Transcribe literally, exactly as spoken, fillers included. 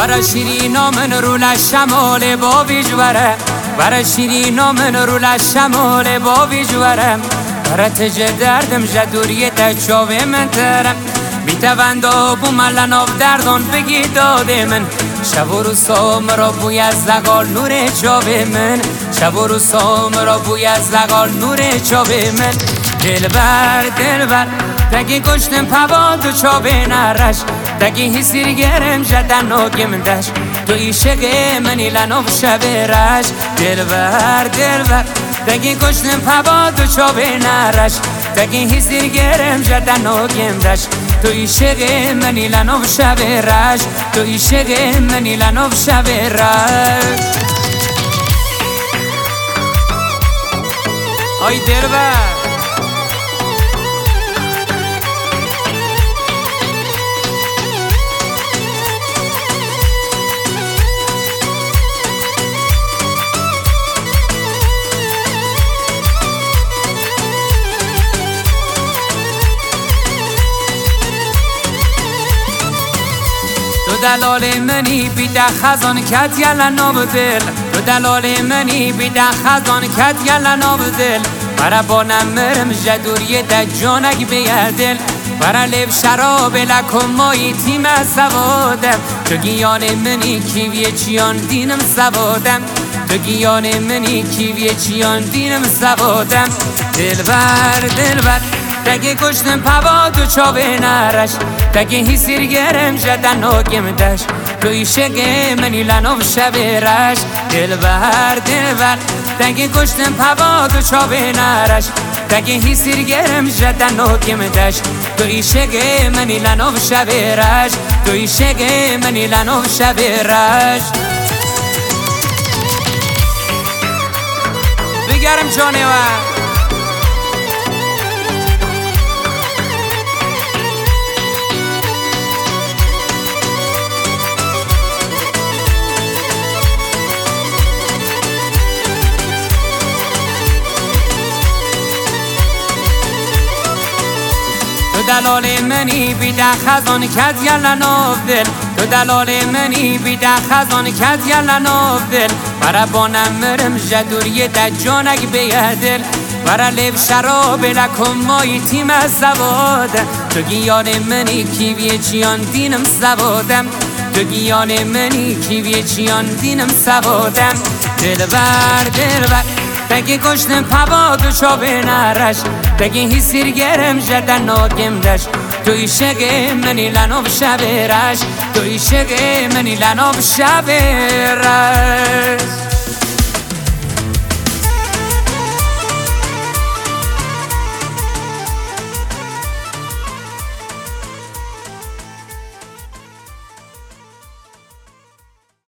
برا شیرینا من رو لشمال با ویجوره برا شیرینا من رو لشمال با ویجوره برا تج دردم جدوری تچاوه من ترم بیتواندا بو ملناف دردان بگی داده من شب و روزا مرا بوی از لگال نور چاوه من شب و روزا مرا بوی از لگال نور چاوه من دلبر دلبر تگی گشتم پواد و چاوه نرش تگی حسیر گرم جدن ناگم دش تو ایشق منی لناف شب رش دلبر دلبر تگی گشتم پواد و چاوه نرش تگی حسیر گرم جدن ناگم دش تو ایشق منی لناف شب رش تو ایشق منی لناف شب رش آی دلبر دلال منی بیده خزان کت یلا ناب دل تو دلال منی بیده خزان کت یلا ناب دل برا بانم مرم جدوری ده جانک بیردل برا لب شراب لکم مایی تیم سوادم تو گیان منی کیوی چیان دینم سوادم تو گیان منی کیوی چیان دینم سوادم دلبر دلبر تگه کشتم پواد و چاوه نرش تگه حسیر گرم جدن ناگم دش تو ایشق منی لناف شب رش دلبر دلبر تگه کشتم پواد و چاوه نرش تگه حسیر گرم جدن ناگم دش تو ایشق منی لناف شب رش تو ایشق منی لناف شب رش بگرم جانه و دلال منی بیده خزان کد یلا ناف دل تو دلال منی بیده خزان کد یلا ناف دل برا بانم مرم جدوری ده جانک بیدل برا لب شراب لکم مایی تیم سوادم تو گیان منی کیوی چیان دینم سوادم تو گیان منی کیوی چیان دینم سوادم دلبر دلبر تگی کشتم پواد و چاوه نرش تگی حسیر گرم جدن ناگم دش تو ایشق منی لناف شب رش تو ایشق منی لناف شب رش